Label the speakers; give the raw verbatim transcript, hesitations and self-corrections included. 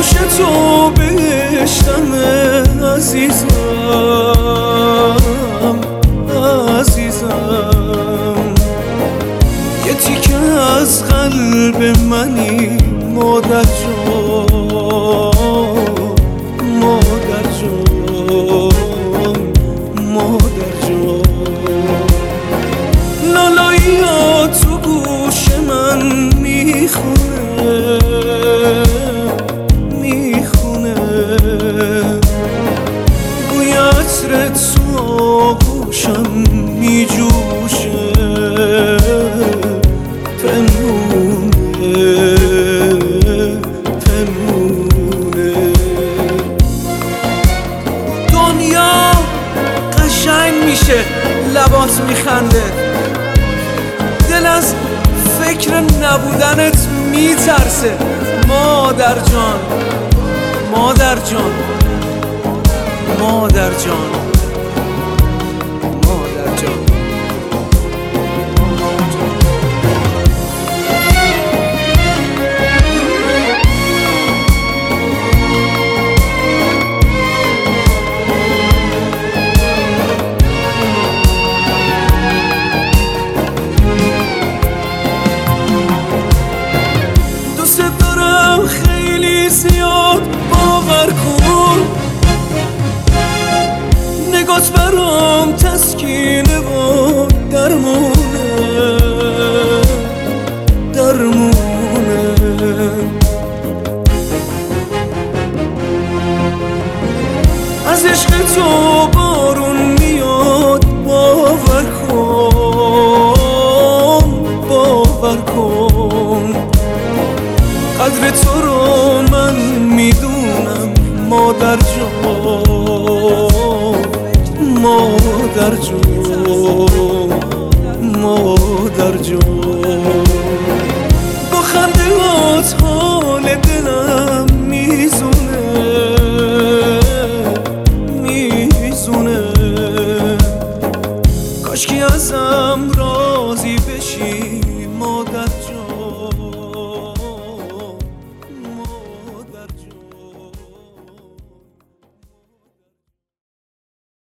Speaker 1: گوش تو بشتم عزیزم عزیزم، یه تیکه از قلب منی مادر جان مادر جان مادر جان. لالایی ها تو گوش من میخونه میخونه، بوی عطر تو آغوشم میجوشه پنهونه پنهونه. دنیا قشنگ میشه لبات میخنده، دل از فکر نبودنت میترسه مادر جان مادر جان مادر جان مادر جان. دوست دارم خیلی زیاد باور کن، نگات برام تسکینه و درمونه درمونه. از عشق تو بارون میاد باور کن باور کن، قدر تو رو من میدونم مادر جان مادر جان مادر جان. با خنده هات حال دلم میزونه میزونه، کاشکی ازم راضی بشی مادر جان.